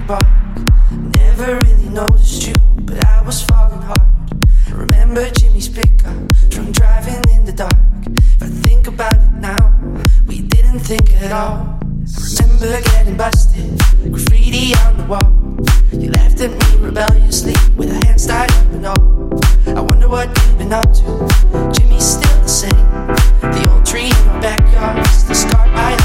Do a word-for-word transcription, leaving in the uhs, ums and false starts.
park. Never really noticed you, but I was falling hard. I remember Jimmy's pickup, drunk driving in the dark. If I think about it now, we didn't think at all. I remember getting busted, graffiti on the wall. You laughed at me rebelliously with a hand tied up and all. I wonder what you've been up to. Jimmy's still the same. The old tree in our backyard, still scarred by